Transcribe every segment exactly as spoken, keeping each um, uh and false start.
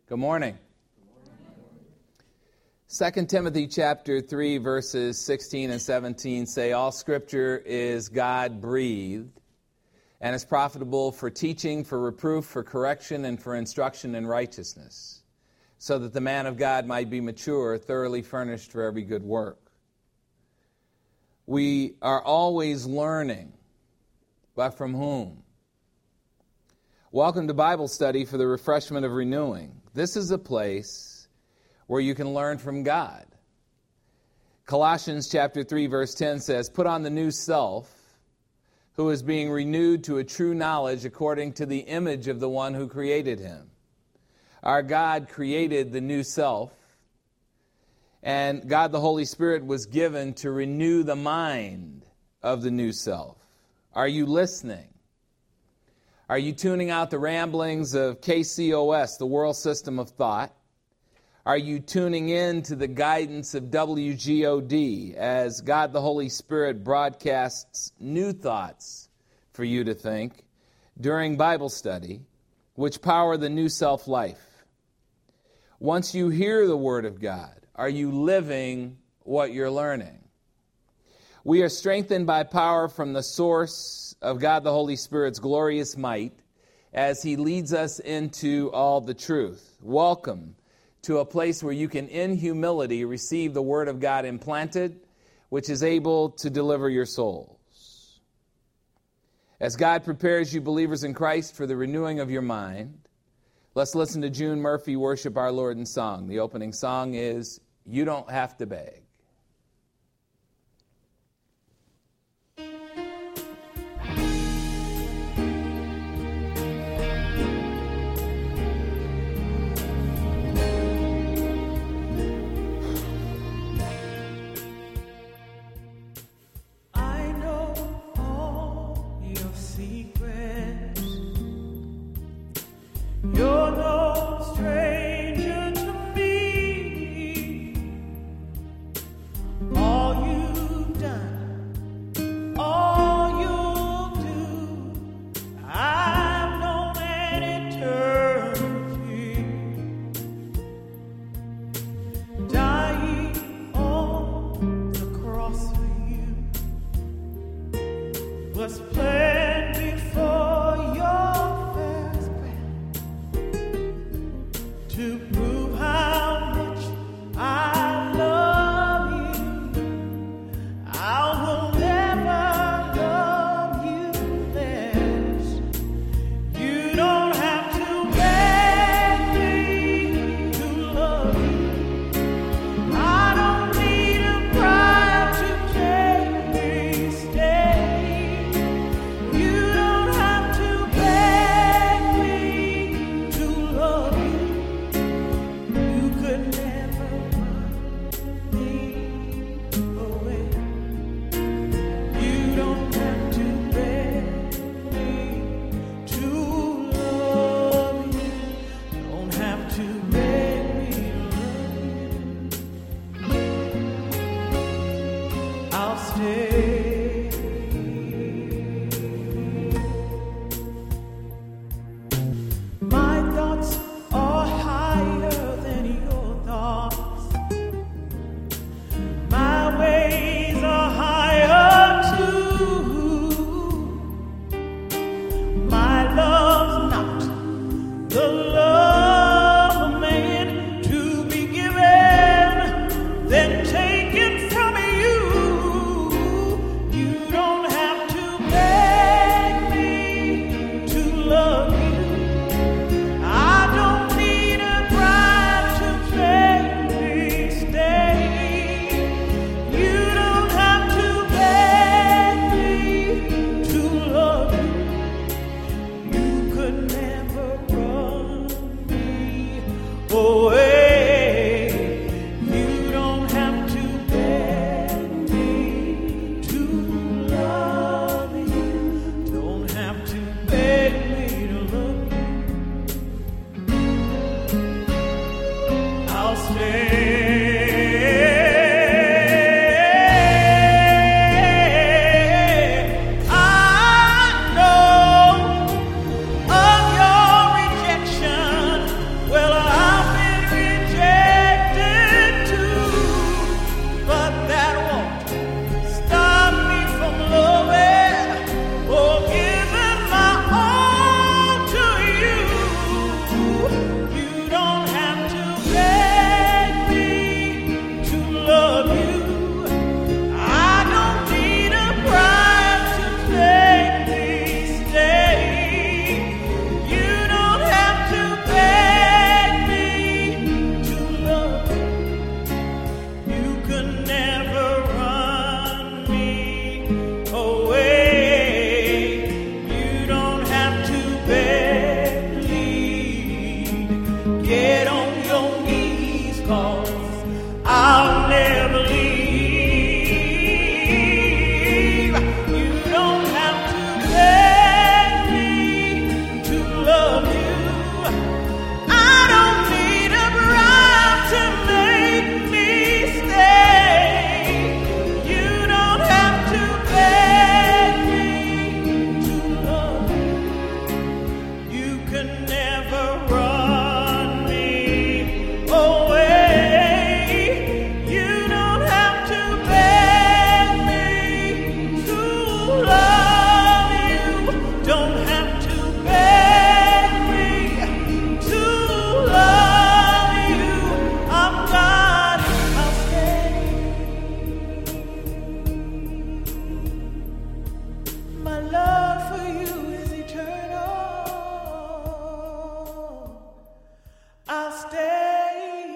Good morning. Second Timothy chapter three, verses sixteen and seventeen say, all Scripture is God-breathed and is profitable for teaching, for reproof, for correction, and for instruction in righteousness, so that the man of God might be mature, thoroughly furnished for every good work. We are always learning, but from whom? Welcome to Bible study for the refreshment of renewing. This is a place where you can learn from God. Colossians chapter three, verse ten says, put on the new self, who is being renewed to a true knowledge according to the image of the one who created him. Our God created the new self, and God the Holy Spirit was given to renew the mind of the new self. Are you listening? Are you tuning out the ramblings of K C O S, the world system of thought? Are you tuning in to the guidance of W G O D as God the Holy Spirit broadcasts new thoughts for you to think during Bible study, which power the new self-life? Once you hear the Word of God, are you living what you're learning? We are strengthened by power from the source of God the Holy Spirit's glorious might as He leads us into all the truth. Welcome to a place where you can, in humility, receive the Word of God implanted, which is able to deliver your souls. As God prepares you believers in Christ for the renewing of your mind, let's listen to June Murphy worship our Lord in song. The opening song is, You Don't Have to Beg. You're no stranger to me. All you've done, all you'll do, I've known an eternity. Dying on the cross for you was planned before your to prove how much I love you. I will never love you less. You don't have to beg me to love you. I don't need a bribe to take me stay. You don't have to beg me to love you. Well, I stay.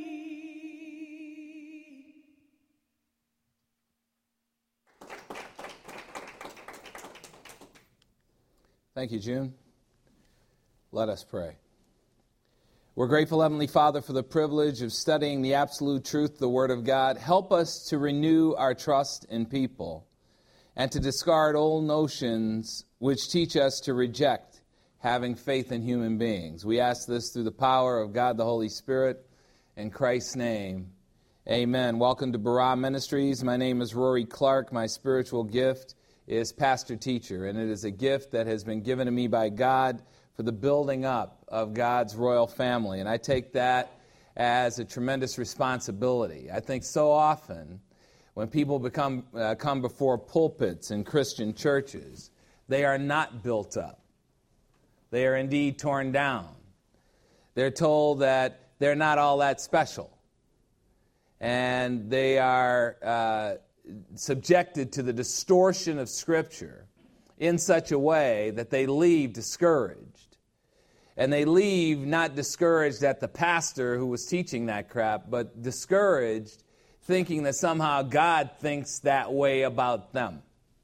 Thank you, June. Let us pray. We're grateful, Heavenly Father, for the privilege of studying the absolute truth, the Word of God. Help us to renew our trust in people and to discard old notions which teach us to reject having faith in human beings. We ask this through the power of God the Holy Spirit. In Christ's name, amen. Welcome to Barah Ministries. My name is Rory Clark. My spiritual gift is pastor-teacher, and it is a gift that has been given to me by God for the building up of God's royal family. And I take that as a tremendous responsibility. I think so often when people become uh, come before pulpits in Christian churches, they are not built up. They are indeed torn down. They're told that they're not all that special. And they are uh, subjected to the distortion of Scripture in such a way that they leave discouraged. And they leave not discouraged at the pastor who was teaching that crap, but discouraged thinking that somehow God thinks that way about them.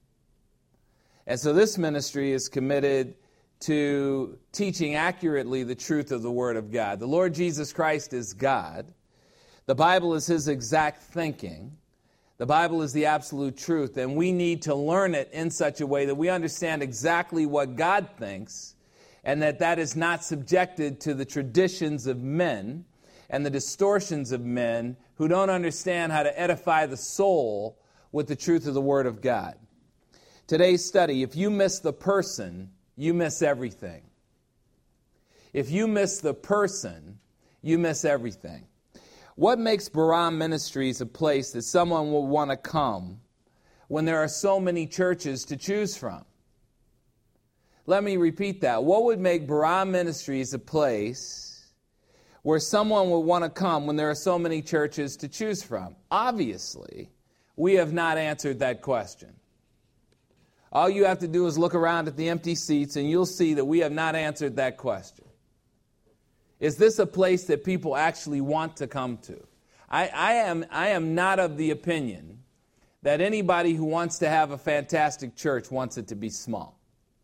And so this ministry is committed to teaching accurately the truth of the Word of God. The Lord Jesus Christ is God. The Bible is His exact thinking. The Bible is the absolute truth, and we need to learn it in such a way that we understand exactly what God thinks, and that that is not subjected to the traditions of men and the distortions of men who don't understand how to edify the soul with the truth of the Word of God. Today's study, if you miss the person, you miss everything. If you miss the person, you miss everything. What makes Barah Ministries a place that someone will want to come when there are so many churches to choose from? Let me repeat that. What would make Barah Ministries a place where someone will want to come when there are so many churches to choose from? Obviously, we have not answered that question. All you have to do is look around at the empty seats and you'll see that we have not answered that question. Is this a place that people actually want to come to? I, I am, I am not of the opinion that anybody who wants to have a fantastic church wants it to be small.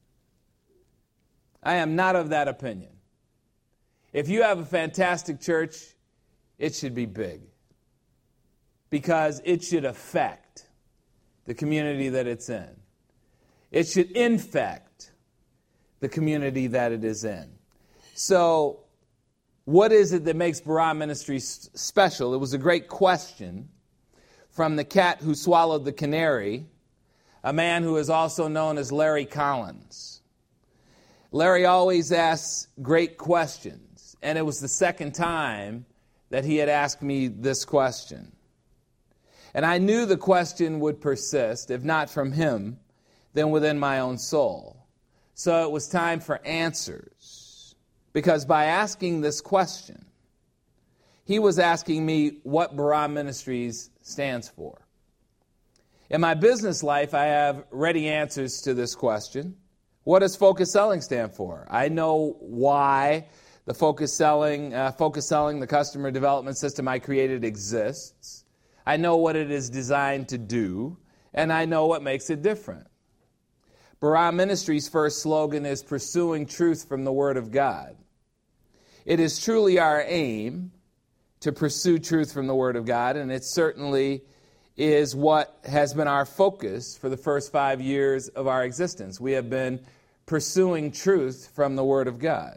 I am not of that opinion. If you have a fantastic church, it should be big, because it should affect the community that it's in. It should infect the community that it is in. So, what is it that makes Barah Ministries special? It was a great question from the cat who swallowed the canary, a man who is also known as Larry Collins. Larry always asks great questions, and it was the second time that he had asked me this question. And I knew the question would persist, if not from him, then within my own soul. So it was time for answers. Because by asking this question, he was asking me what Barah Ministries stands for. In my business life, I have ready answers to this question. What does Focus Selling stand for? I know why the Focus Selling, uh, Focus Selling, the customer development system I created exists. I know what it is designed to do, and I know what makes it different. Barah Ministries' first slogan is pursuing truth from the Word of God. It is truly our aim to pursue truth from the Word of God, and it certainly is what has been our focus for the first five years of our existence. We have been pursuing truth from the Word of God.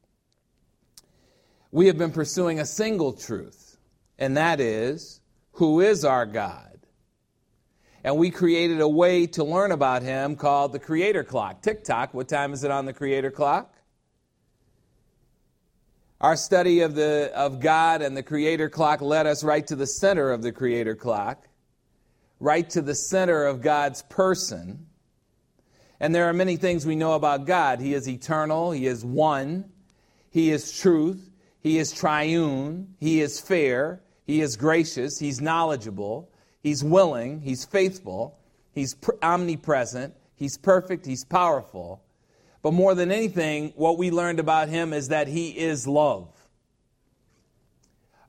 We have been pursuing a single truth, and that is, who is our God? And we created a way to learn about Him called the Creator Clock. Tick-tock, what time is it on the Creator Clock? Our study of the of God and the Creator Clock led us right to the center of the Creator Clock, right to the center of God's person. And there are many things we know about God. He is eternal. He is one. He is truth. He is triune. He is fair. He is gracious. He's knowledgeable. He's willing. He's faithful. He's omnipresent. He's perfect. He's powerful. But more than anything, what we learned about Him is that He is love.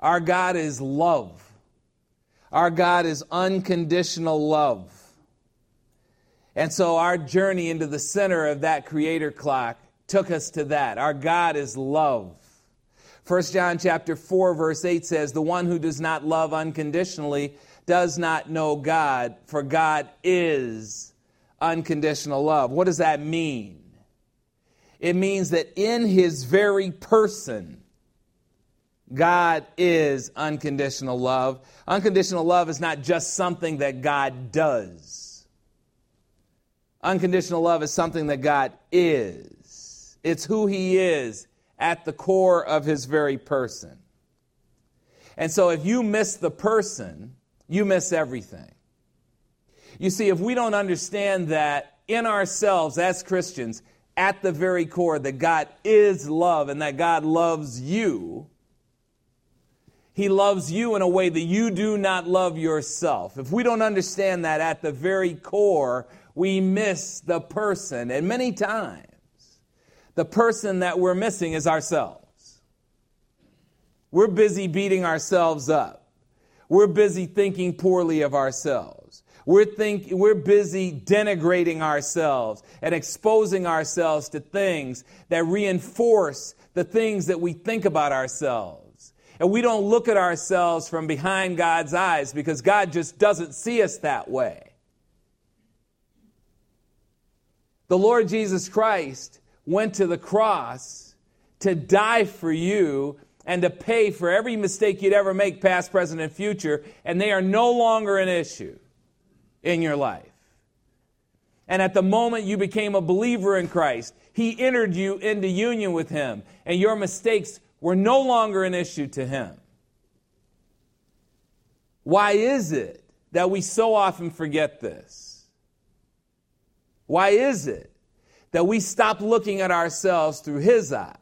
Our God is love. Our God is unconditional love. And so our journey into the center of that creator clock took us to that. Our God is love. First John chapter four verse eight says, the one who does not love unconditionally does not know God, for God is unconditional love. What does that mean? It means that in his very person, God is unconditional love. Unconditional love is not just something that God does. Unconditional love is something that God is. It's who he is at the core of his very person. And so if you miss the person, you miss everything. You see, if we don't understand that in ourselves as Christians, at the very core, that God is love and that God loves you, he loves you in a way that you do not love yourself. If we don't understand that at the very core, we miss the person. And many times, the person that we're missing is ourselves. We're busy beating ourselves up. We're busy thinking poorly of ourselves. We're, think, we're busy denigrating ourselves and exposing ourselves to things that reinforce the things that we think about ourselves. And we don't look at ourselves from behind God's eyes because God just doesn't see us that way. The Lord Jesus Christ went to the cross to die for you and to pay for every mistake you'd ever make, past, present, and future, and they are no longer an issue in your life. And at the moment you became a believer in Christ, he entered you into union with him, and your mistakes were no longer an issue to him. Why is it that we so often forget this? Why is it that we stop looking at ourselves through his eyes?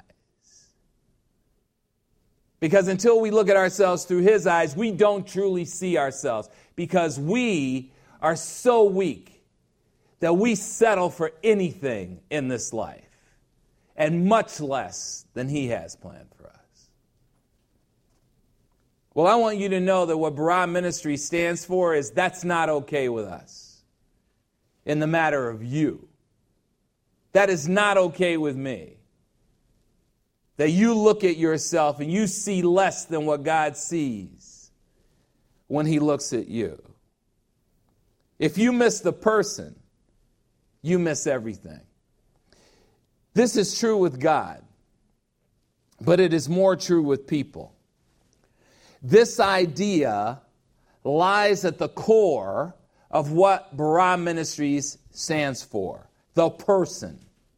Because until we look at ourselves through his eyes, we don't truly see ourselves. Because we are so weak that we settle for anything in this life, and much less than he has planned for us. Well, I want you to know that what Barah Ministry stands for is that's not okay with us in the matter of you. That is not okay with me. That you look at yourself and you see less than what God sees when he looks at you. If you miss the person, you miss everything. This is true with God, but it is more true with people. This idea lies at the core of what Barah Ministries stands for. The person.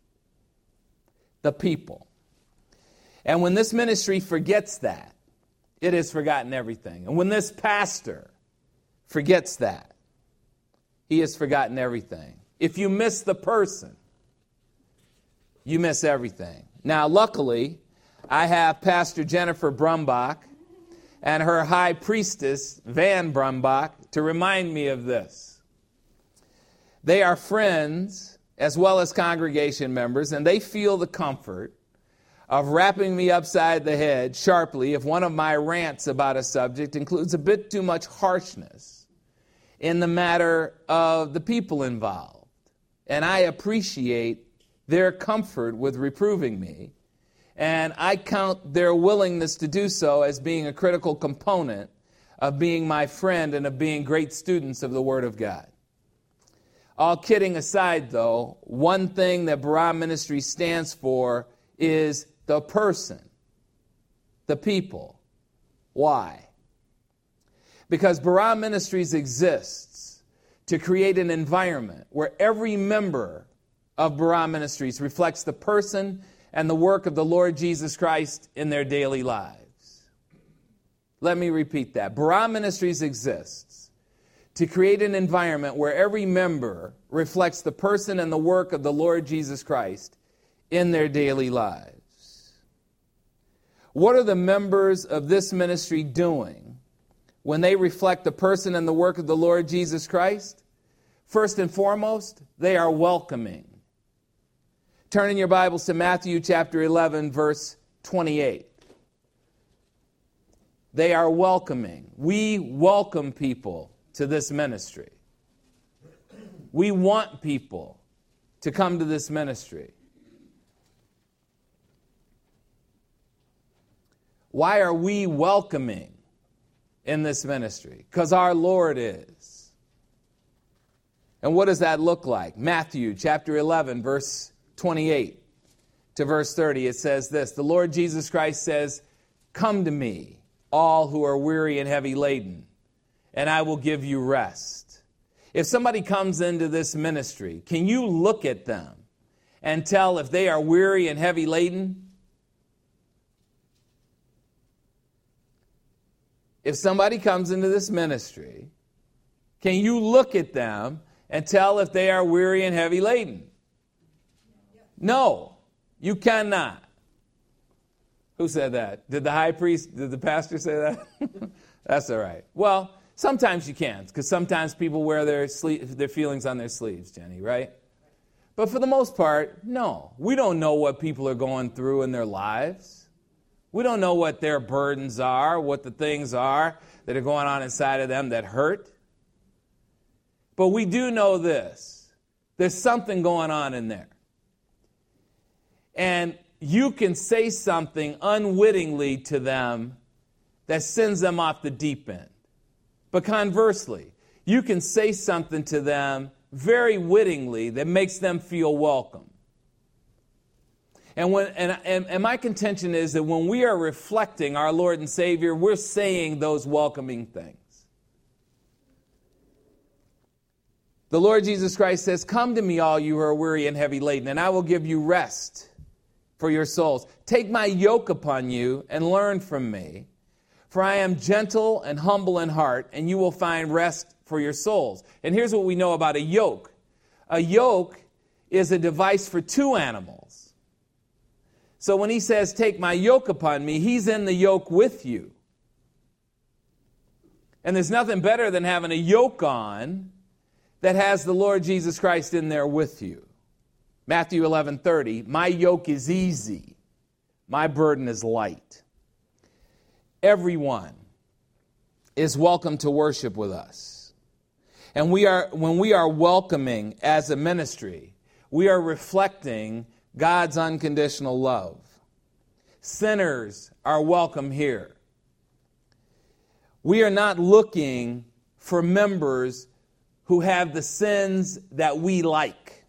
The people. And when this ministry forgets that, it has forgotten everything. And when this pastor forgets that, he has forgotten everything. If you miss the person, you miss everything. Now, luckily, I have Pastor Jennifer Brumbach and her high priestess, Van Brumbach, to remind me of this. They are friends as well as congregation members, and they feel the comfort of wrapping me upside the head sharply if one of my rants about a subject includes a bit too much harshness in the matter of the people involved. And I appreciate their comfort with reproving me, and I count their willingness to do so as being a critical component of being my friend and of being great students of the Word of God. All kidding aside, though, one thing that Barah Ministry stands for is the person, the people. Why? Because Barah Ministries exists to create an environment where every member of Barah Ministries reflects the person and the work of the Lord Jesus Christ in their daily lives. Let me repeat that. Barah Ministries exists to create an environment where every member reflects the person and the work of the Lord Jesus Christ in their daily lives. What are the members of this ministry doing when they reflect the person and the work of the Lord Jesus Christ? First and foremost, they are welcoming. Turn in your Bibles to Matthew chapter eleven, verse twenty-eight. They are welcoming. We welcome people to this ministry. We want people to come to this ministry. Why are we welcoming in this ministry? Because our Lord is. And what does that look like? Matthew chapter eleven, verse twenty-eight to verse thirty, it says this, the Lord Jesus Christ says, "Come to me, all who are weary and heavy laden, and I will give you rest." If somebody comes into this ministry, can you look at them and tell if they are weary and heavy laden? If somebody comes into this ministry, can you look at them and tell if they are weary and heavy laden? No, you cannot. Who said that? Did the high priest, did the pastor say that? That's all right. Well, sometimes you can, because sometimes people wear their sleeve, their feelings on their sleeves, Jenny, right? But for the most part, no. We don't know what people are going through in their lives. We don't know what their burdens are, what the things are that are going on inside of them that hurt. But we do know this. There's something going on in there. And you can say something unwittingly to them that sends them off the deep end. But conversely, you can say something to them very wittingly that makes them feel welcome. And, when, and, and, and my contention is that when we are reflecting our Lord and Savior, we're saying those welcoming things. The Lord Jesus Christ says, "Come to me, all you who are weary and heavy laden, and I will give you rest for your souls. Take my yoke upon you and learn from me, for I am gentle and humble in heart, and you will find rest for your souls." And here's what we know about a yoke. A yoke is a device for two animals. So when he says, "Take my yoke upon me," he's in the yoke with you. And there's nothing better than having a yoke on that has the Lord Jesus Christ in there with you. Matthew eleven thirty, "My yoke is easy, my burden is light." Everyone is welcome to worship with us. And we are, when we are welcoming as a ministry, we are reflecting God's unconditional love. Sinners are welcome here. We are not looking for members who have the sins that we like.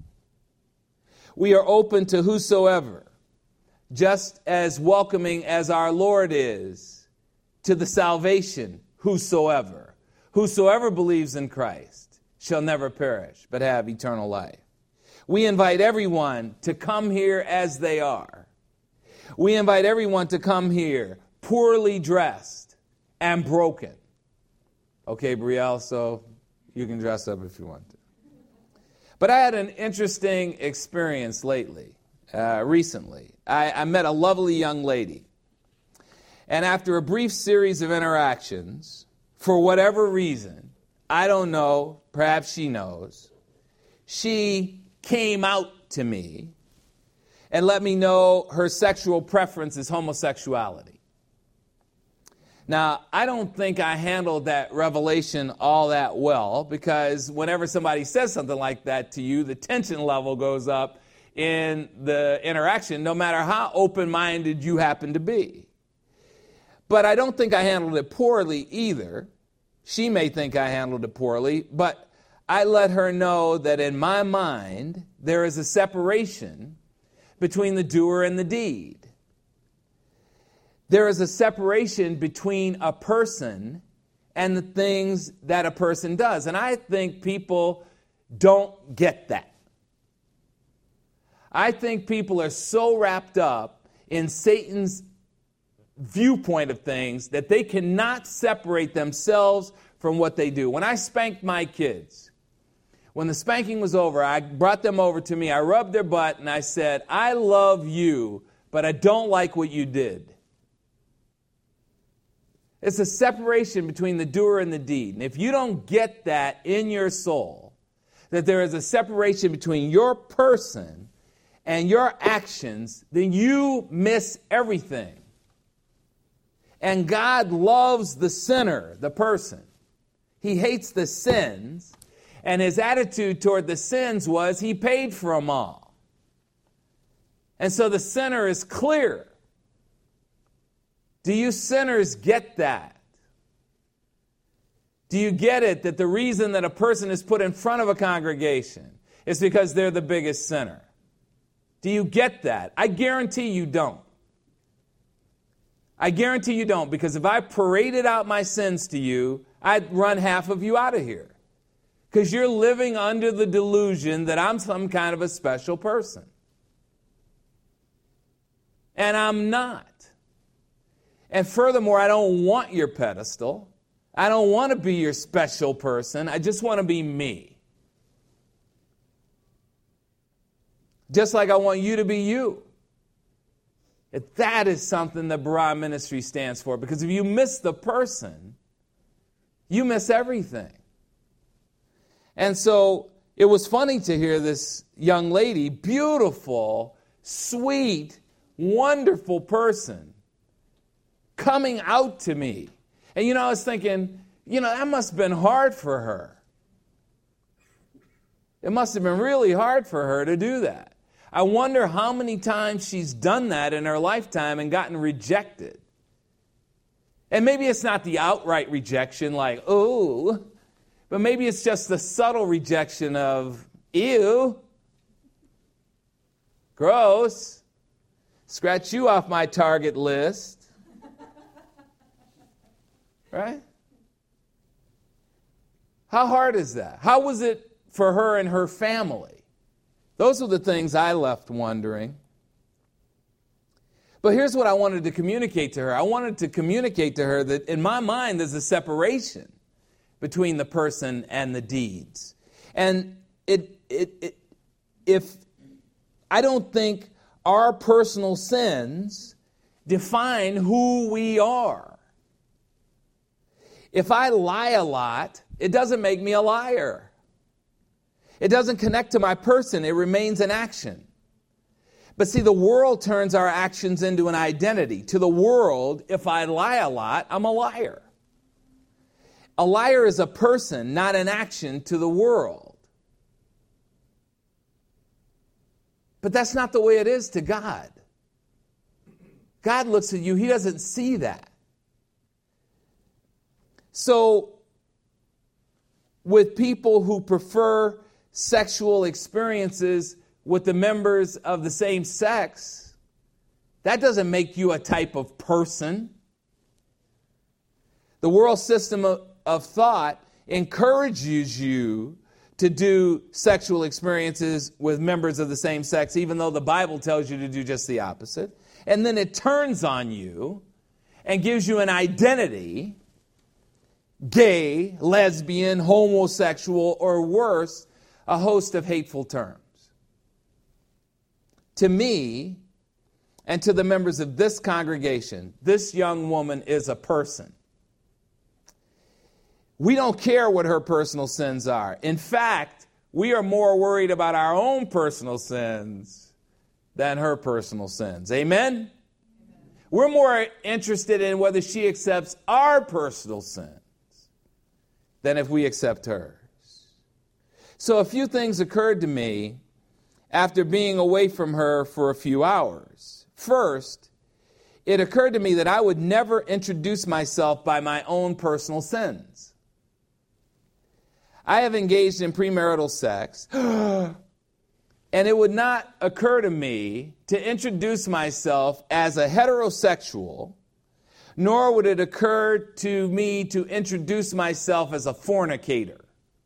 We are open to whosoever, just as welcoming as our Lord is to the salvation whosoever. Whosoever believes in Christ shall never perish, but have eternal life. We invite everyone to come here as they are. We invite everyone to come here poorly dressed and broken. Okay, Brielle, so you can dress up if you want to. But I had an interesting experience lately, uh, recently. I, I met a lovely young lady. And after a brief series of interactions, for whatever reason, I don't know, perhaps she knows, she came out to me and let me know her sexual preference is homosexuality. Now, I don't think I handled that revelation all that well, because whenever somebody says something like that to you, the tension level goes up in the interaction, no matter how open-minded you happen to be. But I don't think I handled it poorly either. She may think I handled it poorly, but I let her know that in my mind, there is a separation between the doer and the deed. There is a separation between a person and the things that a person does. And I think people don't get that. I think people are so wrapped up in Satan's viewpoint of things that they cannot separate themselves from what they do. When I spanked my kids, when the spanking was over, I brought them over to me, I rubbed their butt, and I said, "I love you, but I don't like what you did." It's a separation between the doer and the deed. And if you don't get that in your soul, that there is a separation between your person and your actions, then you miss everything. And God loves the sinner, the person. He hates the sins. And his attitude toward the sins was he paid for them all. And so the sinner is clear. Do you sinners get that? Do you get it that the reason that a person is put in front of a congregation is because they're the biggest sinner? Do you get that? I guarantee you don't. I guarantee you don't, because if I paraded out my sins to you, I'd run half of you out of here. Because you're living under the delusion that I'm some kind of a special person. And I'm not. And furthermore, I don't want your pedestal. I don't want to be your special person. I just want to be me. Just like I want you to be you. That is something that Barah Ministry stands for. Because if you miss the person, you miss everything. And so it was funny to hear this young lady, beautiful, sweet, wonderful person, coming out to me. And, you know, I was thinking, you know, that must have been hard for her. It must have been really hard for her to do that. I wonder how many times she's done that in her lifetime and gotten rejected. And maybe it's not the outright rejection like, oh, but maybe it's just the subtle rejection of, ew, gross, scratch you off my target list. Right? How hard is that? How was it for her and her family? Those are the things I left wondering. But here's what I wanted to communicate to her. I wanted to communicate to her that in my mind there's a separation between the person and the deeds. And it, it, it, if I don't think our personal sins define who we are. If I lie a lot, it doesn't make me a liar. It doesn't connect to my person. It remains an action. But see, the world turns our actions into an identity. To the world, if I lie a lot, I'm a liar. A liar is a person, not an action to the world. But that's not the way it is to God. God looks at you, He doesn't see that. So, with people who prefer sexual experiences with the members of the same sex, that doesn't make you a type of person. The world system of, of thought encourages you to do sexual experiences with members of the same sex, even though the Bible tells you to do just the opposite. And then it turns on you and gives you an identity, gay, lesbian, homosexual, or worse, a host of hateful terms. To me, and to the members of this congregation, this young woman is a person. We don't care what her personal sins are. In fact, we are more worried about our own personal sins than her personal sins. Amen? Amen. We're more interested in whether she accepts our personal sins than if we accept hers. So a few things occurred to me after being away from her for a few hours. First, it occurred to me that I would never introduce myself by my own personal sins. I have engaged in premarital sex, and it would not occur to me to introduce myself as a heterosexual, nor would it occur to me to introduce myself as a fornicator.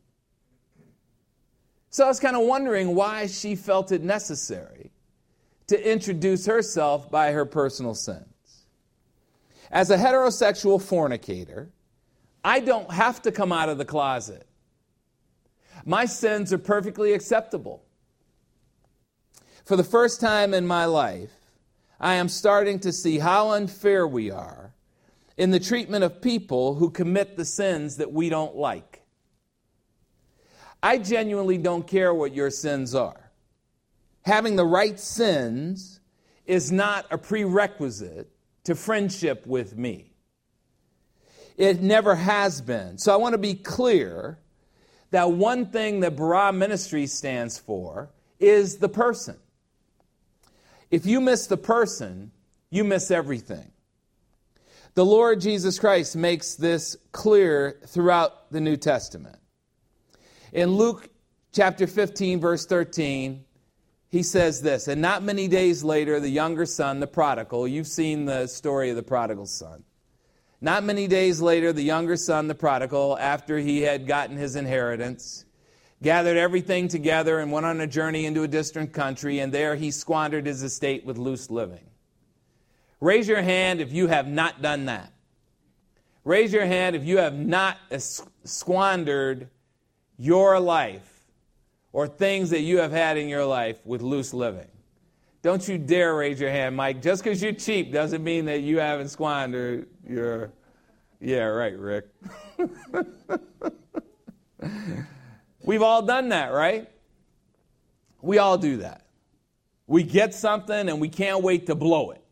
So I was kind of wondering why she felt it necessary to introduce herself by her personal sins. As a heterosexual fornicator, I don't have to come out of the closet. My sins are perfectly acceptable. For the first time in my life, I am starting to see how unfair we are in the treatment of people who commit the sins that we don't like. I genuinely don't care what your sins are. Having the right sins is not a prerequisite to friendship with me. It never has been. So I want to be clear that one thing that Barah Ministry stands for is the person. If you miss the person, you miss everything. The Lord Jesus Christ makes this clear throughout the New Testament. In Luke chapter fifteen, verse thirteen, he says this, and not many days later, the younger son, the prodigal, you've seen the story of the prodigal son. Not many days later, the younger son, the prodigal, after he had gotten his inheritance, gathered everything together and went on a journey into a distant country, and there he squandered his estate with loose living. Raise your hand if you have not done that. Raise your hand if you have not squandered your life or things that you have had in your life with loose living. Don't you dare raise your hand, Mike. Just because you're cheap doesn't mean that you haven't squandered your... Yeah, right, Rick. We've all done that, right? We all do that. We get something and we can't wait to blow it.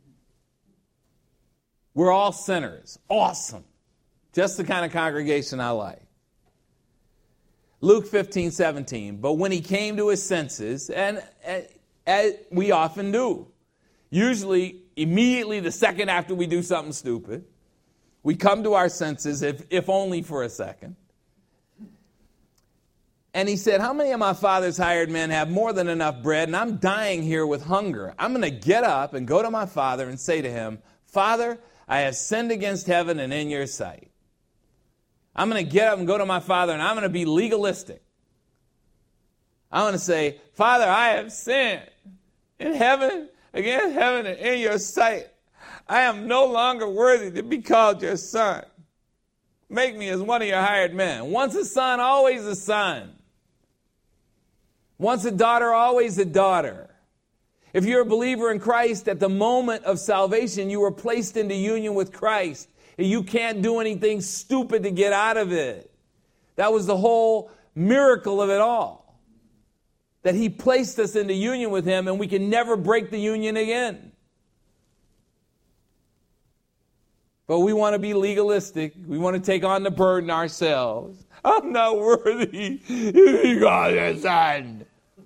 We're all sinners. Awesome. Just the kind of congregation I like. Luke fifteen, seventeen. But when he came to his senses, and, and as we often do, usually immediately the second after we do something stupid, we come to our senses, if, if only for a second. And he said, how many of my father's hired men have more than enough bread, and I'm dying here with hunger? I'm going to get up and go to my father and say to him, Father, I have sinned against heaven and in your sight. I'm going to get up and go to my father, and I'm going to be legalistic. I'm going to say, Father, I have sinned in heaven, against heaven and in your sight. I am no longer worthy to be called your son. Make me as one of your hired men. Once a son, always a son. Once a daughter, always a daughter. If you're a believer in Christ, at the moment of salvation, you were placed into union with Christ. And you can't do anything stupid to get out of it. That was the whole miracle of it all. That he placed us into union with him, and we can never break the union again. But we want to be legalistic. We want to take on the burden ourselves. I'm not worthy to be called your son.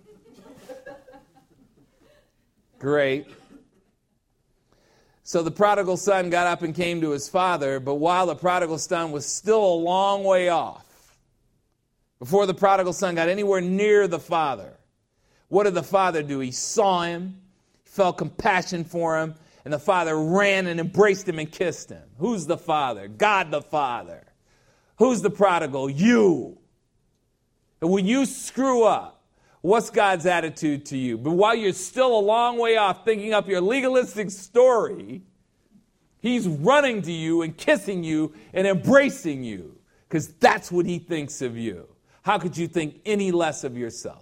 Great. So the prodigal son got up and came to his father, but while the prodigal son was still a long way off, before the prodigal son got anywhere near the father, what did the father do? He saw him, felt compassion for him, and the father ran and embraced him and kissed him. Who's the father? God the Father. Who's the prodigal? You. And when you screw up, what's God's attitude to you? But while you're still a long way off thinking up your legalistic story, he's running to you and kissing you and embracing you, because that's what he thinks of you. How could you think any less of yourself?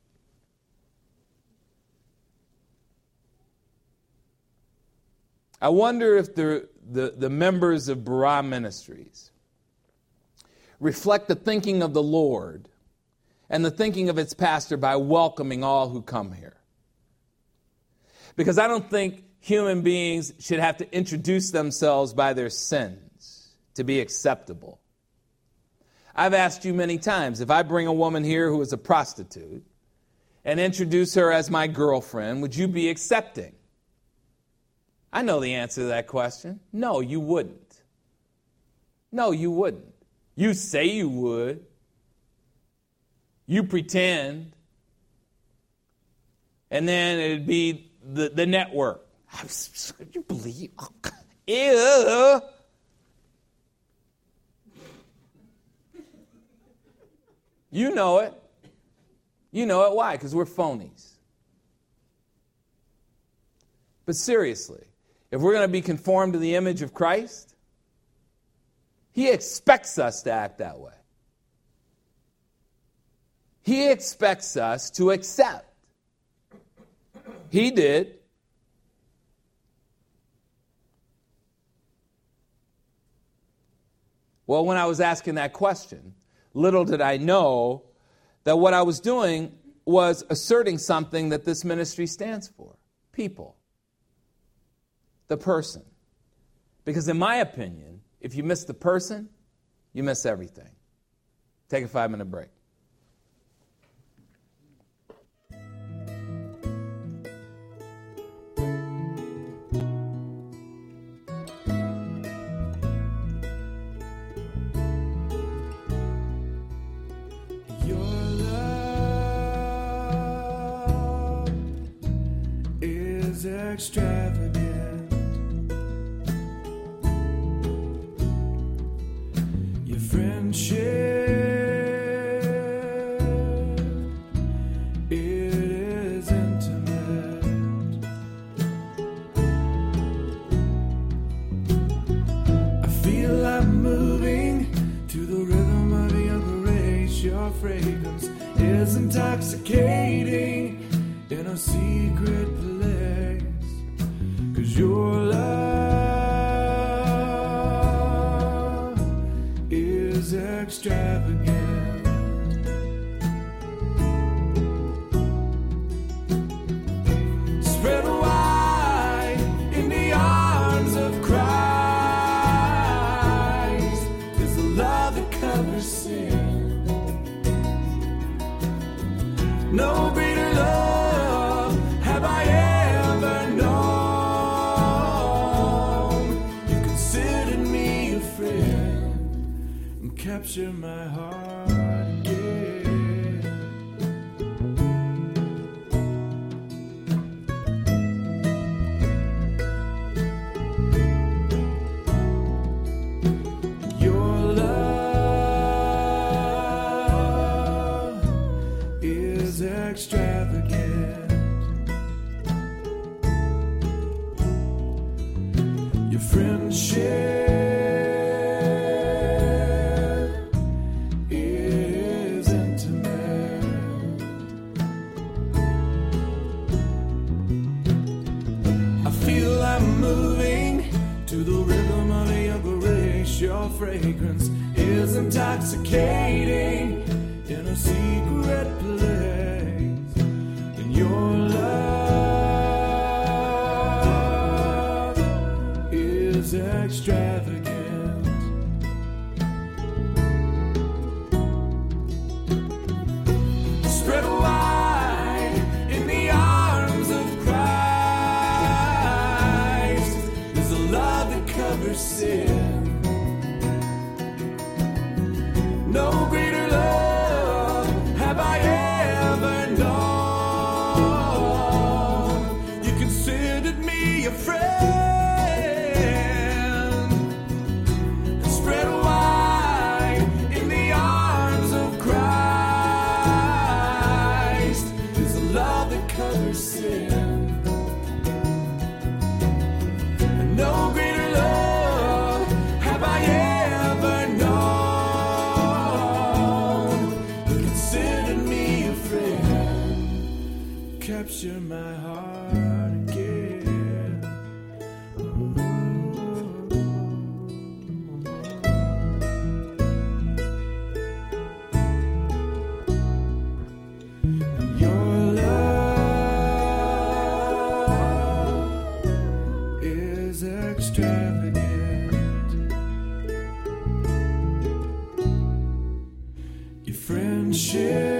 I wonder if the, the, the members of Barah Ministries reflect the thinking of the Lord and the thinking of its pastor by welcoming all who come here. Because I don't think human beings should have to introduce themselves by their sins to be acceptable. I've asked you many times, if I bring a woman here who is a prostitute and introduce her as my girlfriend, would you be accepting? I know the answer to that question. No, you wouldn't. No, you wouldn't. You say you would. You pretend. And then it'd be the, the network. You believe? Oh, ew. You know it. You know it. Why? Because we're phonies. But seriously, if we're going to be conformed to the image of Christ, he expects us to act that way. He expects us to accept. He did. Well, when I was asking that question, little did I know that what I was doing was asserting something that this ministry stands for. People. The person. Because in my opinion, If you miss the person, you miss everything. Take a five-minute break. Extravagant. Your friendship, it is intimate. I feel I'm moving to the rhythm of your grace. Your fragrance is intoxicating in a secret place. Your love is extravagant. Spread wide in the arms of Christ is the love that covers sin. No greater love have I ever known. Capture my heart again. Your love is extravagant. Your friendship, your fragrance is intoxicating in a secret place. And your love is extravagant. Spread wide in the arms of Christ is a love that covers sin. No greater love have I ever known. You considered me a friend. Spread wide in the arms of Christ is a love that covers sin. And no greater love have I ever known. Capture my heart again. Ooh. Your love is extravagant. Your friendship,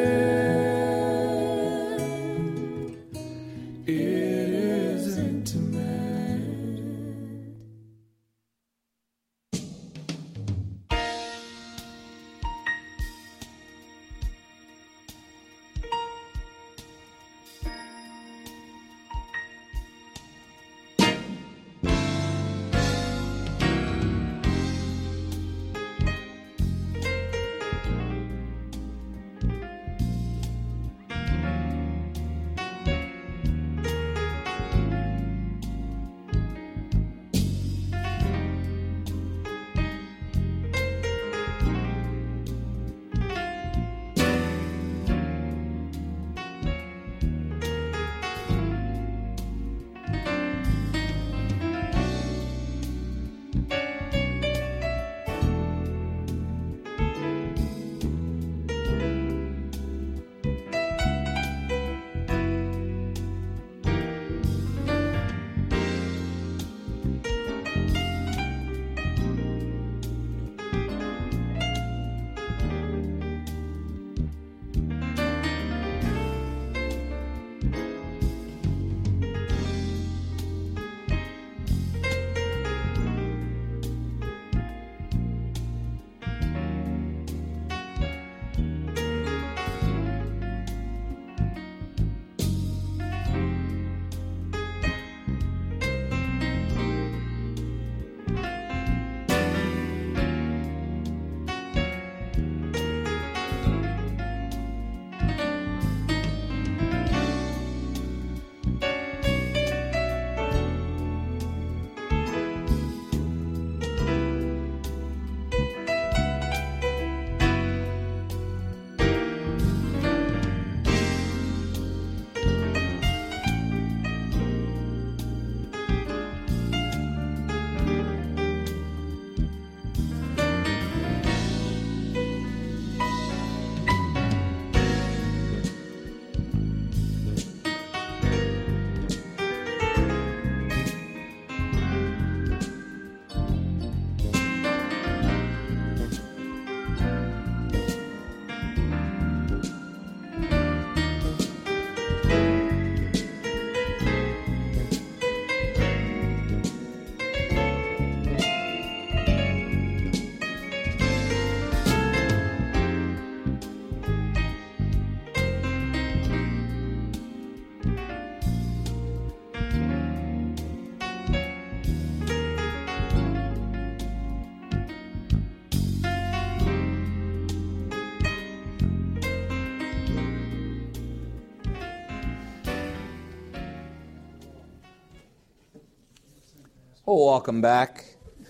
Oh, welcome back.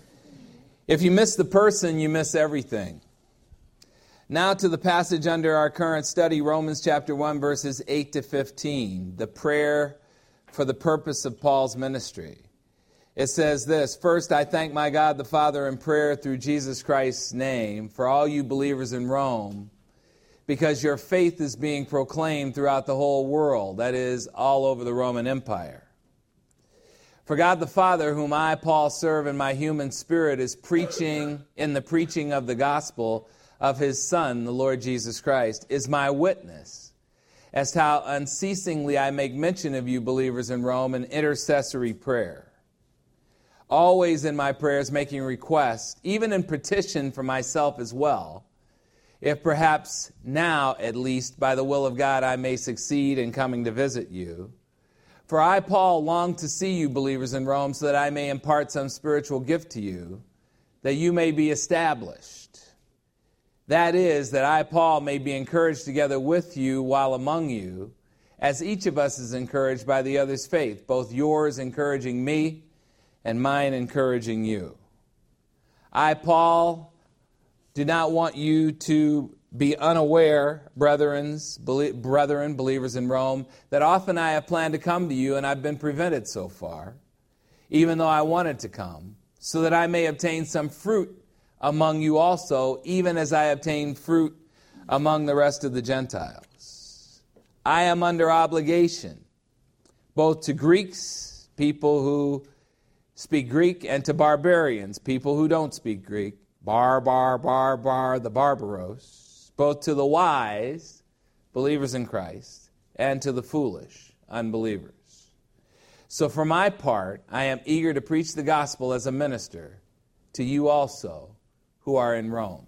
If you miss the person, you miss everything. Now to the passage under our current study, Romans chapter one, verses eight to fifteen, the prayer for the purpose of Paul's ministry. It says this: First, I thank my God the Father in prayer through Jesus Christ's name for all you believers in Rome, because your faith is being proclaimed throughout the whole world, that is, all over the Roman Empire. For God the Father, whom I, Paul, serve in my human spirit, is preaching in the preaching of the gospel of his Son, the Lord Jesus Christ, is my witness as to how unceasingly I make mention of you believers in Rome in intercessory prayer. Always in my prayers making requests, even in petition for myself as well, if perhaps now, at least, by the will of God, I may succeed in coming to visit you. For I, Paul, long to see you believers in Rome so that I may impart some spiritual gift to you, that you may be established. That is, that I, Paul, may be encouraged together with you while among you, as each of us is encouraged by the other's faith, both yours encouraging me and mine encouraging you. I, Paul, do not want you to be unaware, brethren, brethren, believers in Rome, that often I have planned to come to you and I've been prevented so far, even though I wanted to come, so that I may obtain some fruit among you also, even as I obtained fruit among the rest of the Gentiles. I am under obligation, both to Greeks, people who speak Greek, and to barbarians, people who don't speak Greek, bar, bar, bar, bar, the barbaros, both to the wise, believers in Christ, and to the foolish, unbelievers. So for my part, I am eager to preach the gospel as a minister to you also, who are in Rome.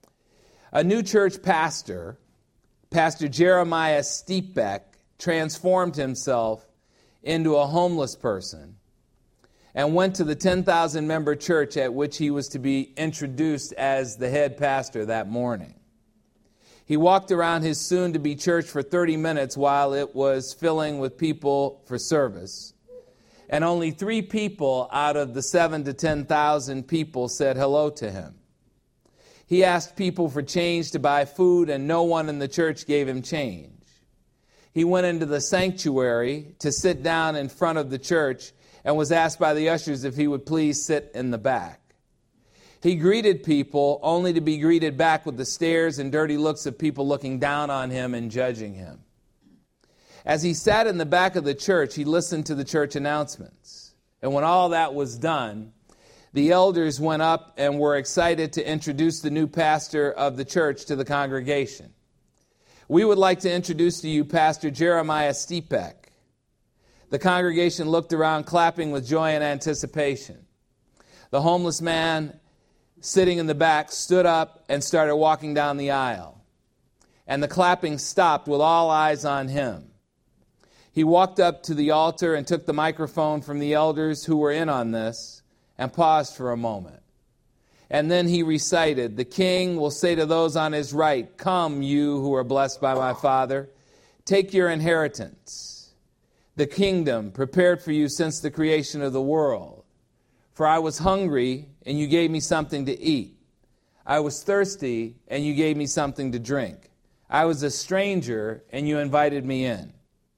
A new church pastor, Pastor Jeremiah Stiepeck, transformed himself into a homeless person and went to the ten thousand member church at which he was to be introduced as the head pastor that morning. He walked around his soon-to-be church for thirty minutes while it was filling with people for service, and only three people out of the seven to ten thousand people said hello to him. He asked people for change to buy food, and no one in the church gave him change. He went into the sanctuary to sit down in front of the church and was asked by the ushers if he would please sit in the back. He greeted people only to be greeted back with the stares and dirty looks of people looking down on him and judging him. As he sat in the back of the church, he listened to the church announcements. And when all that was done, the elders went up and were excited to introduce the new pastor of the church to the congregation. We would like to introduce to you Pastor Jeremiah Stiepeck. The congregation looked around, clapping with joy and anticipation. The homeless man sitting in the back stood up and started walking down the aisle. And the clapping stopped with all eyes on him. He walked up to the altar and took the microphone from the elders who were in on this, and paused for a moment. And then he recited, "The king will say to those on his right, 'Come, you who are blessed by my Father, take your inheritance, the kingdom prepared for you since the creation of the world. For I was hungry, and you gave me something to eat. I was thirsty, and you gave me something to drink. I was a stranger, and you invited me in.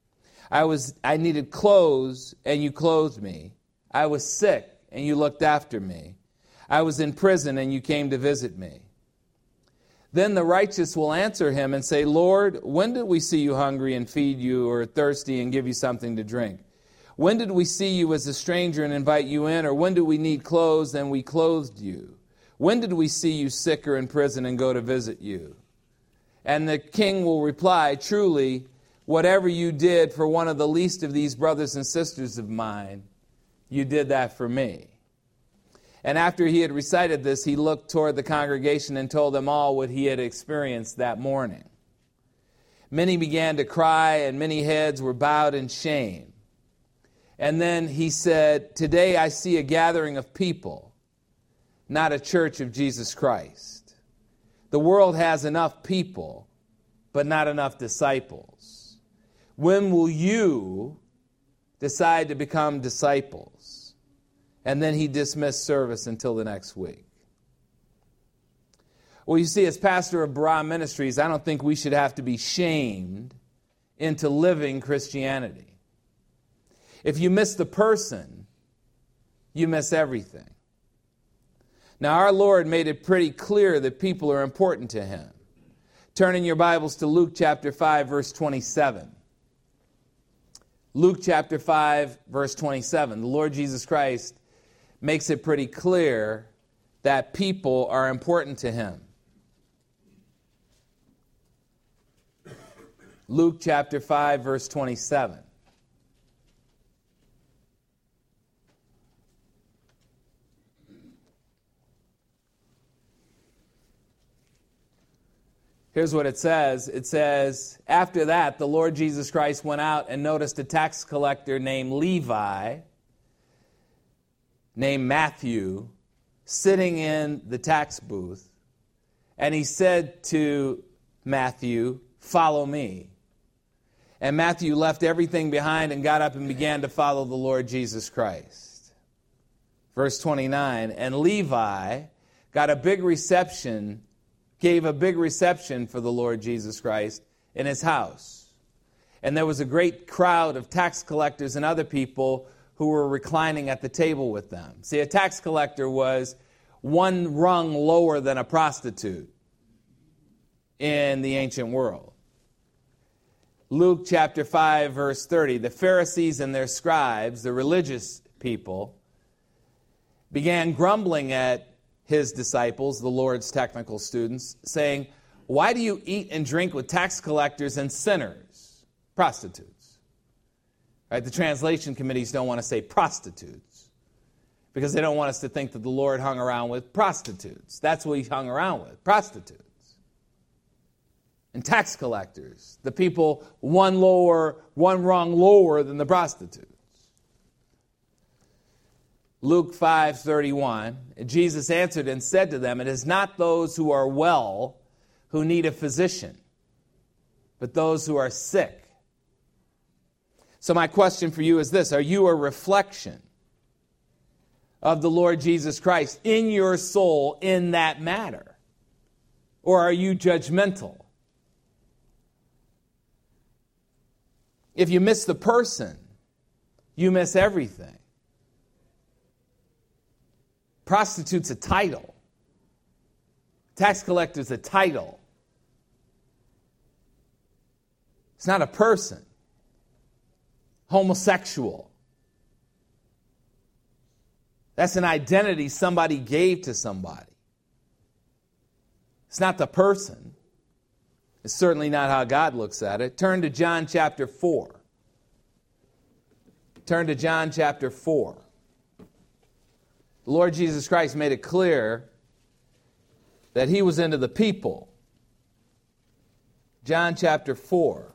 I was I needed clothes, and you clothed me. I was sick, and you looked after me. I was in prison, and you came to visit me.' Then the righteous will answer him and say, 'Lord, when did we see you hungry and feed you, or thirsty and give you something to drink? When did we see you as a stranger and invite you in, or when did we need clothes and we clothed you? When did we see you sick or in prison and go to visit you?' And the king will reply, 'Truly, whatever you did for one of the least of these brothers and sisters of mine, you did that for me.' And after he had recited this, he looked toward the congregation and told them all what he had experienced that morning. Many began to cry, and many heads were bowed in shame. And then he said, 'Today I see a gathering of people, not a church of Jesus Christ. The world has enough people, but not enough disciples. When will you decide to become disciples?' And then he dismissed service until the next week. Well, you see, as pastor of Barah Ministries, I don't think we should have to be shamed into living Christianity. If you miss the person, you miss everything. Now, our Lord made it pretty clear that people are important to him. Turn in your Bibles to Luke chapter five, verse twenty-seven. Luke chapter five, verse twenty-seven. The Lord Jesus Christ makes it pretty clear that people are important to him. Luke chapter five, verse twenty-seven. Here's what it says. It says, after that, the Lord Jesus Christ went out and noticed a tax collector named Levi, named Matthew, sitting in the tax booth. And he said to Matthew, follow me. And Matthew left everything behind and got up and began to follow the Lord Jesus Christ. Verse twenty-nine, and Levi got a big reception gave a big reception for the Lord Jesus Christ in his house. And there was a great crowd of tax collectors and other people who were reclining at the table with them. See, a tax collector was one rung lower than a prostitute in the ancient world. Luke chapter five, verse thirty, the Pharisees and their scribes, the religious people, began grumbling at his disciples, the Lord's technical students, saying, why do you eat and drink with tax collectors and sinners, prostitutes? Right? The translation committees don't want to say prostitutes because they don't want us to think that the Lord hung around with prostitutes. That's what he hung around with, prostitutes. And tax collectors, the people one lower, one rung lower than the prostitutes. Luke five thirty-one, Jesus answered and said to them, it is not those who are well who need a physician, but those who are sick. So my question for you is this, are you a reflection of the Lord Jesus Christ in your soul in that matter? Or are you judgmental? If you miss the person, you miss everything. Prostitute's a title. Tax collector's a title. It's not a person. Homosexual. That's an identity somebody gave to somebody. It's not the person. It's certainly not how God looks at it. Turn to John chapter four. Turn to John chapter four. The Lord Jesus Christ made it clear that he was into the people. John chapter four.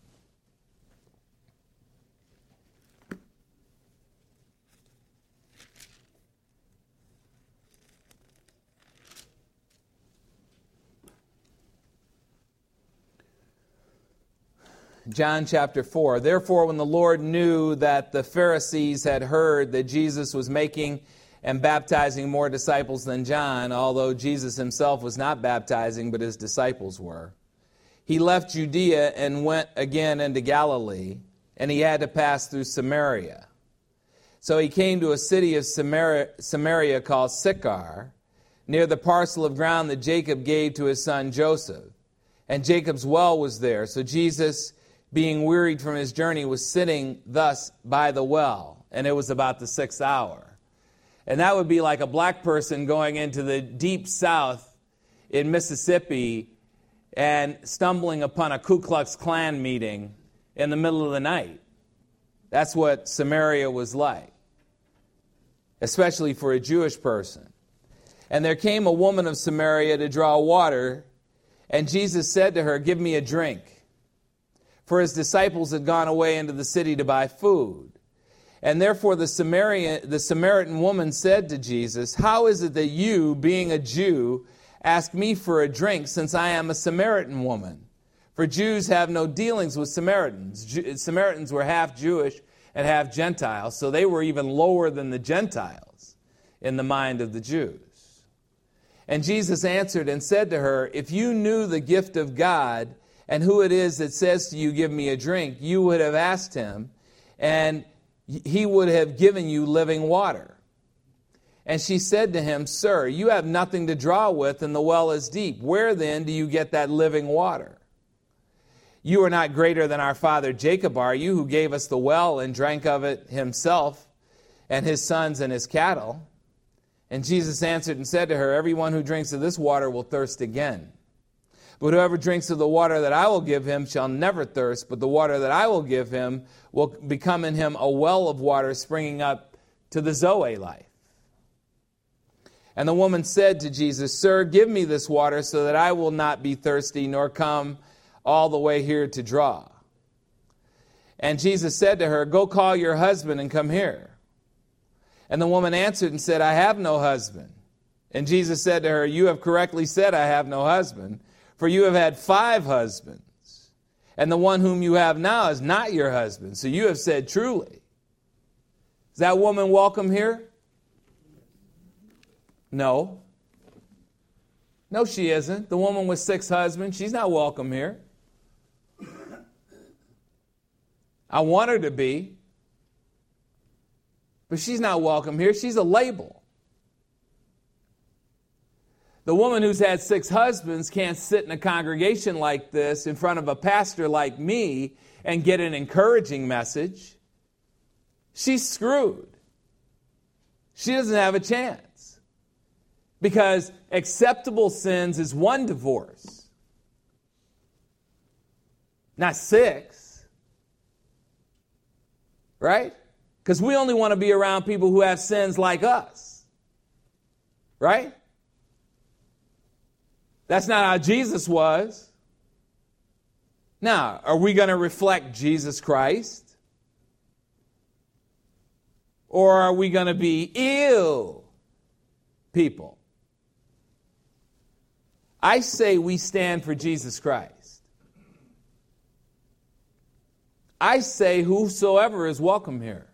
John chapter four. Therefore, when the Lord knew that the Pharisees had heard that Jesus was making and baptizing more disciples than John, although Jesus himself was not baptizing, but his disciples were, he left Judea and went again into Galilee, and he had to pass through Samaria. So he came to a city of Samaria, Samaria called Sychar, near the parcel of ground that Jacob gave to his son Joseph. And Jacob's well was there. So Jesus, being wearied from his journey, was sitting thus by the well, and it was about the sixth hour. And that would be like a black person going into the deep south in Mississippi and stumbling upon a Ku Klux Klan meeting in the middle of the night. That's what Samaria was like, especially for a Jewish person. And there came a woman of Samaria to draw water, and Jesus said to her, give me a drink. For his disciples had gone away into the city to buy food. And therefore the Samaritan, the Samaritan woman said to Jesus, how is it that you, being a Jew, ask me for a drink, since I am a Samaritan woman? For Jews have no dealings with Samaritans. Jew, Samaritans were half Jewish and half Gentiles, so they were even lower than the Gentiles. in the mind of the Jews. And Jesus answered and said to her, if you knew the gift of God and who it is that says to you, give me a drink, you would have asked him, and he would have given you living water. And she said to him, sir, you have nothing to draw with, and the well is deep. Where then do you get that living water? You are not greater than our father Jacob, are you, who gave us the well and drank of it himself and his sons and his cattle? And Jesus answered and said to her, everyone who drinks of this water will thirst again. But whoever drinks of the water that I will give him shall never thirst, but the water that I will give him will become in him a well of water springing up to the Zoe life. And the woman said to Jesus, sir, give me this water so that I will not be thirsty, nor come all the way here to draw. And Jesus said to her, go call your husband and come here. And the woman answered and said, I have no husband. And Jesus said to her, you have correctly said, I have no husband, for you have had five husbands, and the one whom you have now is not your husband. So you have said truly. Is that woman welcome here? No. No, she isn't. The woman with six husbands, she's not welcome here. I want her to be. But she's not welcome here. She's a label. The woman who's had six husbands can't sit in a congregation like this in front of a pastor like me and get an encouraging message. She's screwed. She doesn't have a chance. Because acceptable sins is one divorce, not six. Right? Because we only want to be around people who have sins like us. Right? That's not how Jesus was. Now, are we going to reflect Jesus Christ? Or are we going to be ill people? I say we stand for Jesus Christ. I say whosoever is welcome here.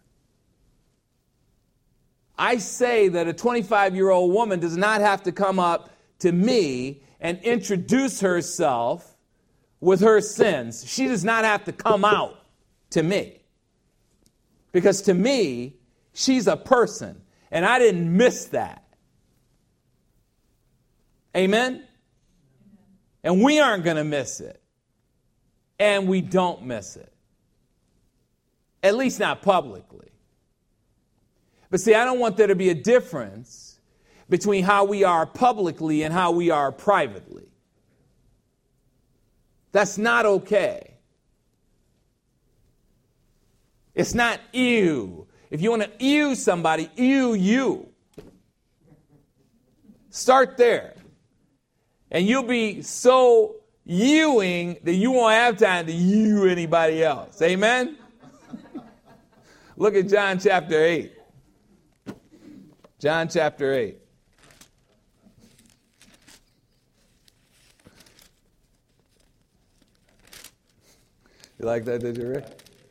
I say that a twenty-five-year-old woman does not have to come up to me and introduce herself with her sins. She does not have to come out to me. Because to me, she's a person. And I didn't miss that. Amen? And we aren't going to miss it. And we don't miss it. At least not publicly. But see, I don't want there to be a difference between how we are publicly and how we are privately. That's not okay. It's not ew. If you want to ew somebody, ew you. Start there. And you'll be so ewing that you won't have time to ew anybody else. Amen? Look at John chapter eight. John chapter eight. You like that, did you, Rick?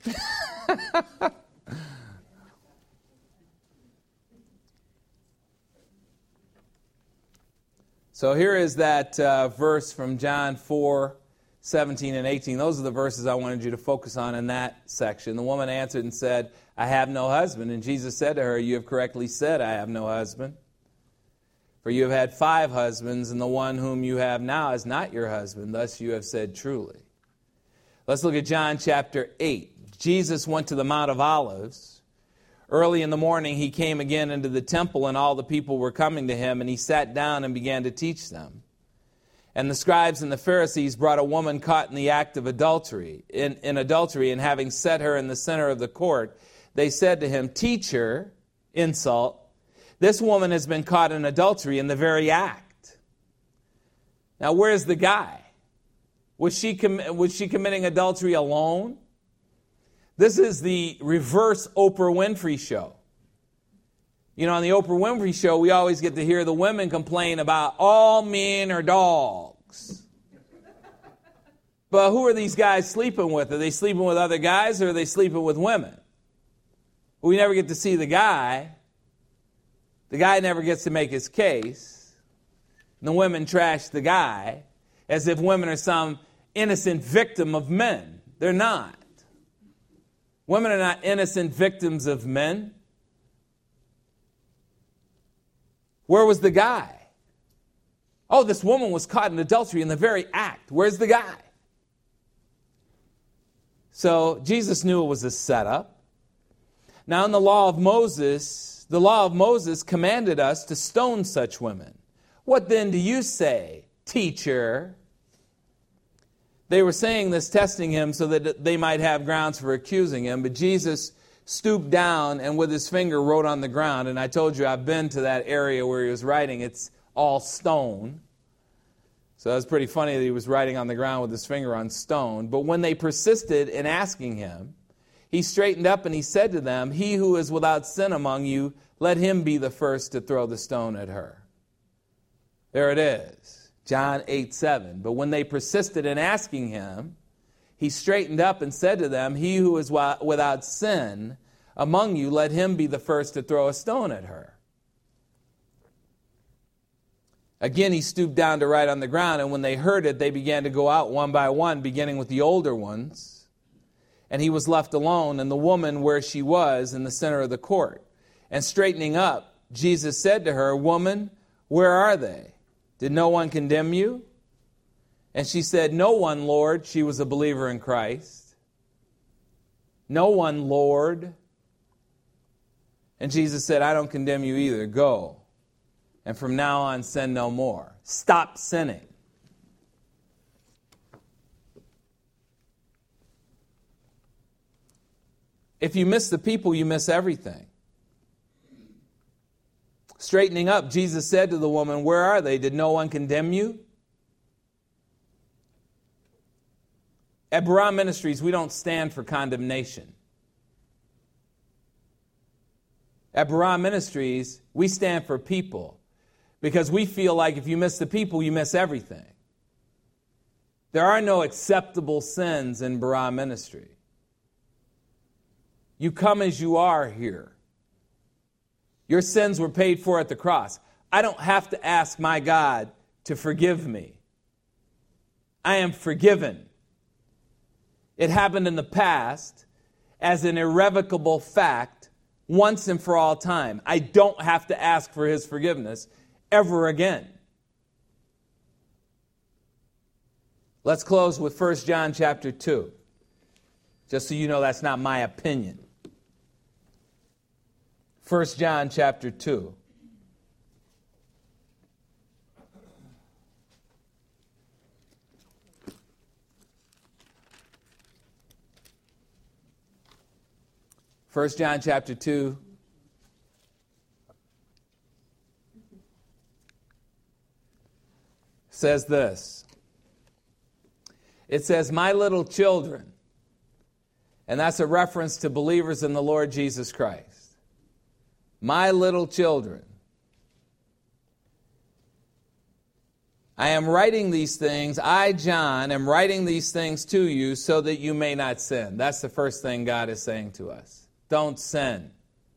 So here is that uh, verse from John four, seventeen and eighteen. Those are the verses I wanted you to focus on in that section. The woman answered and said, I have no husband. And Jesus said to her, you have correctly said, I have no husband. For you have had five husbands, and the one whom you have now is not your husband. Thus you have said truly. Let's look at John chapter eight. Jesus went to the Mount of Olives. Early in the morning he came again into the temple, and all the people were coming to him, and he sat down and began to teach them. And the scribes and the Pharisees brought a woman caught in the act of adultery, in, in adultery, and having set her in the center of the court, they said to him, Teacher, insult, this woman has been caught in adultery in the very act. Now, where's the guy? Was she, com- was she committing adultery alone? This is the reverse Oprah Winfrey show. You know, on the Oprah Winfrey show, we always get to hear the women complain about all men are dogs. But who are these guys sleeping with? Are they sleeping with other guys, or are they sleeping with women? We never get to see the guy. The guy never gets to make his case. And the women trash the guy as if women are some innocent victim of men. They're not. Women are not innocent victims of men. Where was the guy? Oh, this woman was caught in adultery in the very act. Where's the guy? So Jesus knew it was a setup. Now in the law of Moses, the law of Moses commanded us to stone such women. What then do you say, teacher? They were saying this, testing him, so that they might have grounds for accusing him. But Jesus stooped down and with his finger wrote on the ground. And I told you I've been to that area where he was writing. It's all stone. So that's pretty funny that he was writing on the ground with his finger on stone. But when they persisted in asking him, he straightened up and he said to them, "He who is without sin among you, let him be the first to throw the stone at her." There it is, John eight seven. But when they persisted in asking him, he straightened up and said to them, "He who is without sin among you, let him be the first to throw a stone at her." Again, he stooped down to write on the ground, and when they heard it, they began to go out one by one, beginning with the older ones. And he was left alone, and the woman where she was in the center of the court. And straightening up, Jesus said to her, "Woman, where are they? Did no one condemn you?" And she said, "No one, Lord." She was a believer in Christ. "No one, Lord." And Jesus said, "I don't condemn you either. Go. And from now on, sin no more." Stop sinning. If you miss the people, you miss everything. Straightening up, Jesus said to the woman, "Where are they? Did no one condemn you?" At Barah Ministries, we don't stand for condemnation. At Barah Ministries, we stand for people because we feel like if you miss the people, you miss everything. There are no acceptable sins in Barah Ministry. You come as you are here. Your sins were paid for at the cross. I don't have to ask my God to forgive me. I am forgiven. It happened in the past as an irrevocable fact once and for all time. I don't have to ask for his forgiveness ever again. Let's close with First John chapter two. Just so you know that's not my opinion. First John chapter two. First John chapter two. Says this. It says, "My little children," and that's a reference to believers in the Lord Jesus Christ. "My little children, I am writing these things, I, John, am writing these things to you so that you may not sin." That's the first thing God is saying to us. Don't sin.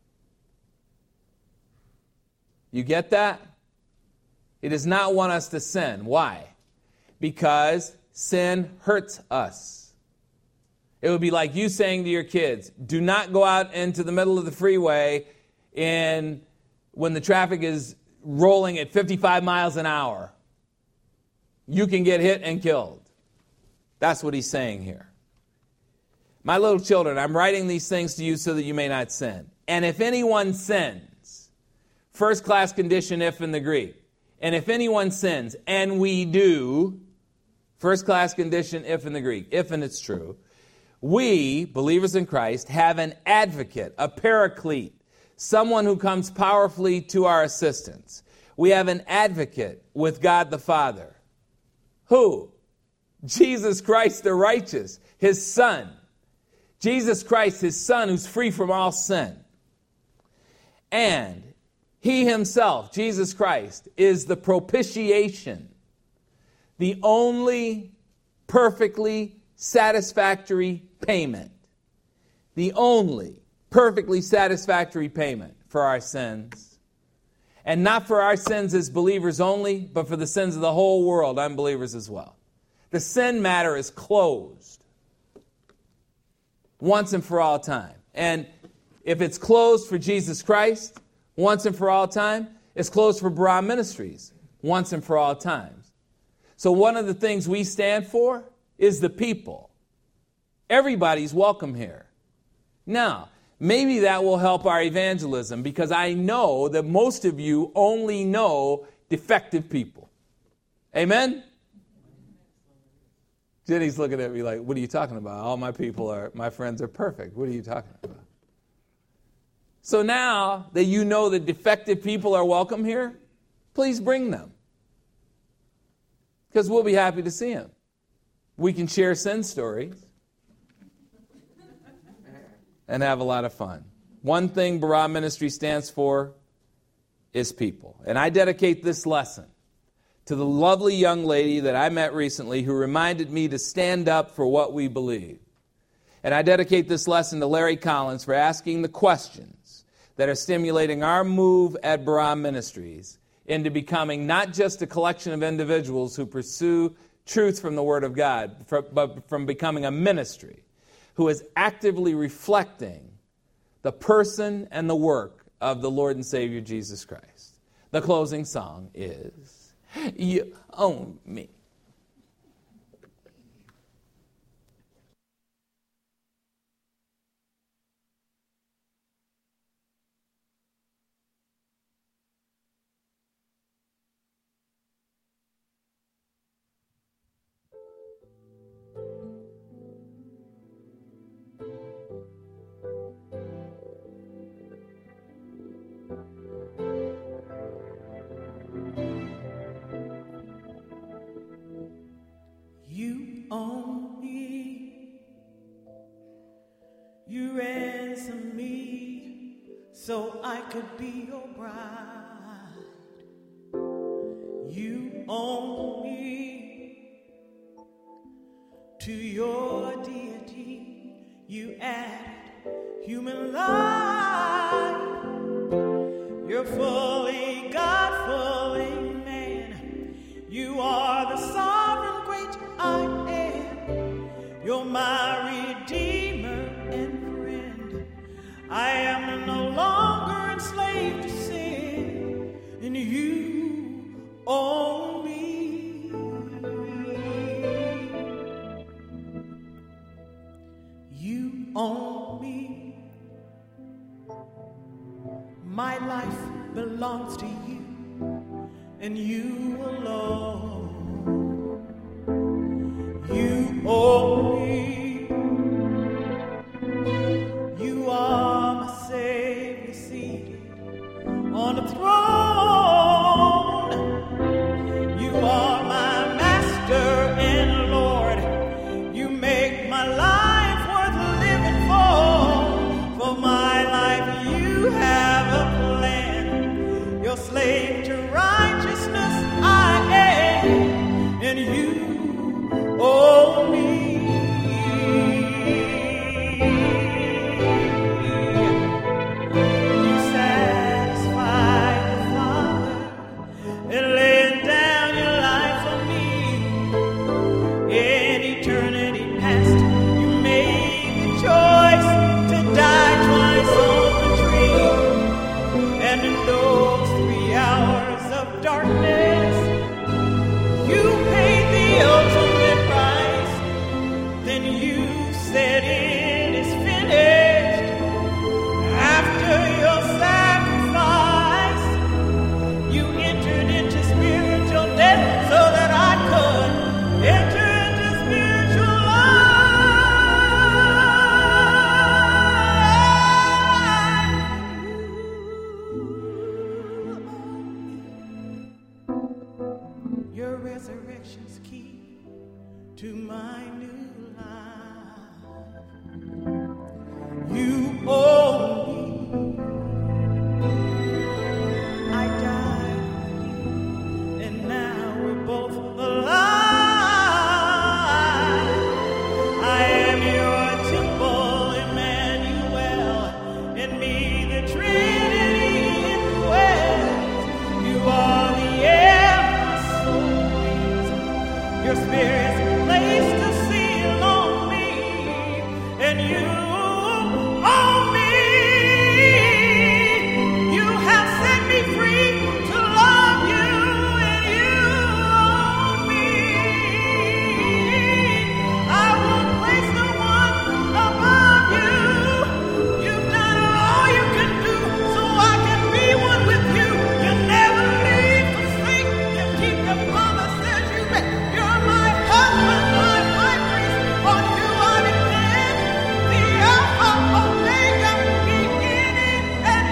You get that? He does not want us to sin. Why? Because sin hurts us. It would be like you saying to your kids, do not go out into the middle of the freeway in, when the traffic is rolling at fifty-five miles an hour. You can get hit and killed. That's what he's saying here. "My little children, I'm writing these things to you so that you may not sin. And if anyone sins," first class condition if in the Greek. "And if anyone sins, and we do," first class condition if in the Greek, if and it's true, "we, believers in Christ, have an advocate, a paraclete, someone who comes powerfully to our assistance. We have an advocate with God the Father." Who? Jesus Christ the righteous, his Son. Jesus Christ, his Son, who's free from all sin. And he himself, Jesus Christ, is the propitiation, the only perfectly satisfactory payment, the only perfectly satisfactory payment for our sins. And not for our sins as believers only, but for the sins of the whole world, unbelievers as well. The sin matter is closed once and for all time. And if it's closed for Jesus Christ once and for all time, it's closed for Barah Ministries once and for all times. So one of the things we stand for is the people. Everybody's welcome here. Now, maybe that will help our evangelism, because I know that most of you only know defective people. Amen? Jenny's looking at me like, what are you talking about? All my people are, my friends are perfect. What are you talking about? So now that you know that defective people are welcome here, please bring them. Because we'll be happy to see them. We can share sin stories and have a lot of fun. One thing Barah Ministry stands for is people. And I dedicate this lesson to the lovely young lady that I met recently who reminded me to stand up for what we believe. And I dedicate this lesson to Larry Collins for asking the questions that are stimulating our move at Barah Ministries into becoming not just a collection of individuals who pursue truth from the Word of God, but from becoming a ministry who is actively reflecting the person and the work of the Lord and Savior Jesus Christ. The closing song is, You Own Me. You own me, you ransom me, so I could be your bride. You own me, to your deity you added human life. You're fully God, fully man. You are the sovereign great I am. You're my redeemer and friend. I am no longer enslaved to sin, and you own me. You own me. My life belongs to you, and you alone. You own me. You are my Savior seated on the throne. You are my Master and Lord. You make my life worth living for. For my life you have a plan. Your slave to righteousness I am, and you own me. You satisfy the Father and laid down your life for me. In eternity past, you made the choice to die twice on the tree. And in those three hours of darkness, you paid the ultimate price. Then you said it is finished. After your sacrifice, you entered into spiritual death so that I could enter into spiritual life. Your resurrection's key to my new life. You own me. I died with you, and now we're both alive. I am your temple, Emmanuel, in me the Trinity indwells. Your Spirit's placed a seal on me, and you own me. You have set me free to love you, and you own me. I will place no one above you. You've done all you can do, so I can be one with you. You never leave, forsake. You keep the promises you make. You're my husband, my high priest. On you I depend. The Alpha, Omega, beginning and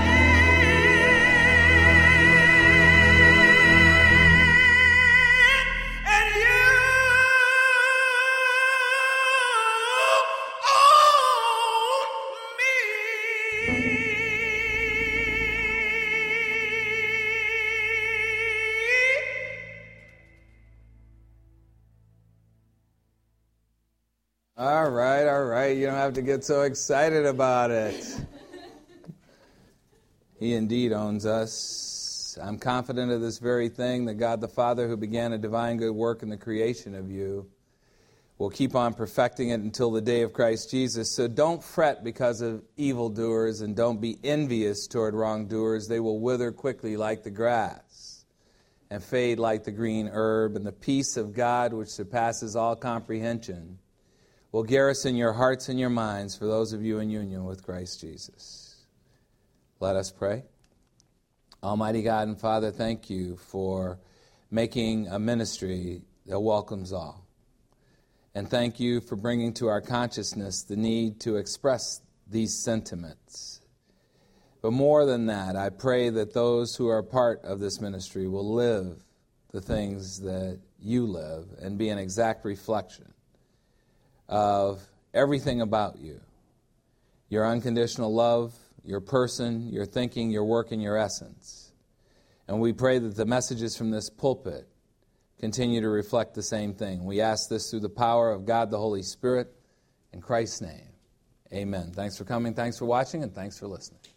end. And you own me. All right, all right. You don't have to get so excited about it. He indeed owns us. I'm confident of this very thing, that God the Father, who began a divine good work in the creation of you, will keep on perfecting it until the day of Christ Jesus. So don't fret because of evildoers, and don't be envious toward wrongdoers. They will wither quickly like the grass and fade like the green herb. And the peace of God, which surpasses all comprehension, will garrison your hearts and your minds for those of you in union with Christ Jesus. Let us pray. Almighty God and Father, thank you for making a ministry that welcomes all. And thank you for bringing to our consciousness the need to express these sentiments. But more than that, I pray that those who are part of this ministry will live the things that you live and be an exact reflection of everything about you. Your unconditional love, your person, your thinking, your work, and your essence. And we pray that the messages from this pulpit continue to reflect the same thing. We ask this through the power of God the Holy Spirit, in Christ's name. Amen. Thanks for coming, thanks for watching, and thanks for listening.